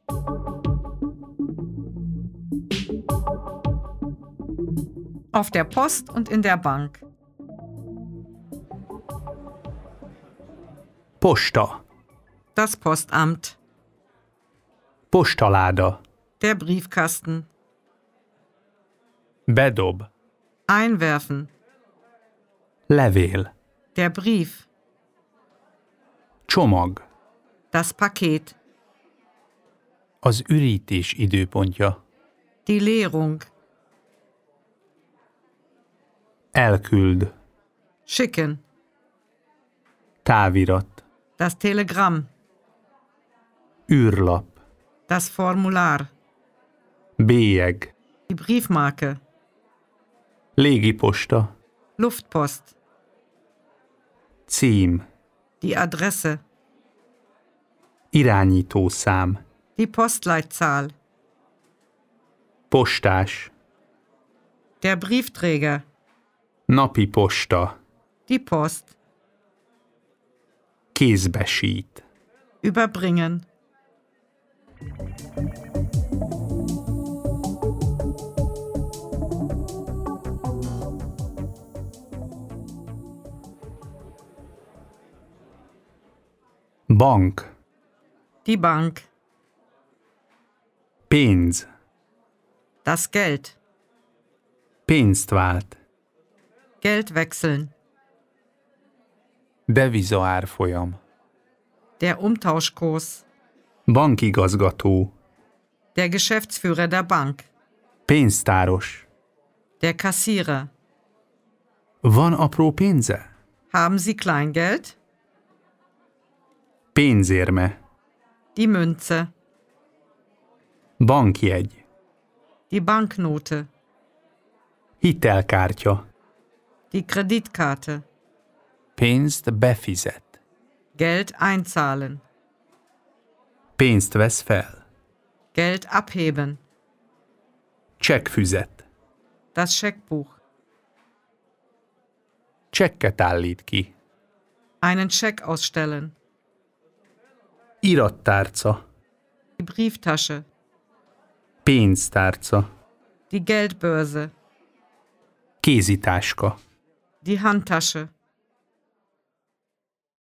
Auf der Post und in der Bank. Posta. Das Postamt. Postaláda. Der Briefkasten. Bedob. Einwerfen. Levél. Der Brief. Csomag. Das Paket. Az ürítés időpontja. Die Leerung. Elküld. Schicken. Távirat. Das Telegramm. Űrlap. Das Formular. Bélyeg. Die Briefmarke. Légiposta. Luftpost. Cím. Die Adresse. Irányítószám. Die Postleitzahl. Postás. Der Briefträger. Napi posta. Die Post. Kézbesít. Überbringen. Bank. Die Bank. Pénz. Das Geld. Pénzt vált. Geld wechseln. Deviza árfolyam. Der Umtauschkurs. Bankigazgató. Der Geschäftsführer der Bank. Pénztáros. Der Kassierer. Van apró pénze? Haben Sie Kleingeld? Pénzérme. Die Münze. Bankjegy. Die Banknote. Hitelkártya. Die Kreditkarte. Pénzt befizet. Geld einzahlen. Pénzt vesz fel. Geld abheben. Csekkfüzet. Das Scheckbuch. Csekket állít ki. Einen Scheck ausstellen. Irattárca. Die Brieftasche. Pénztárca. Die Geldbörse. Kézitáska. Die Handtasche.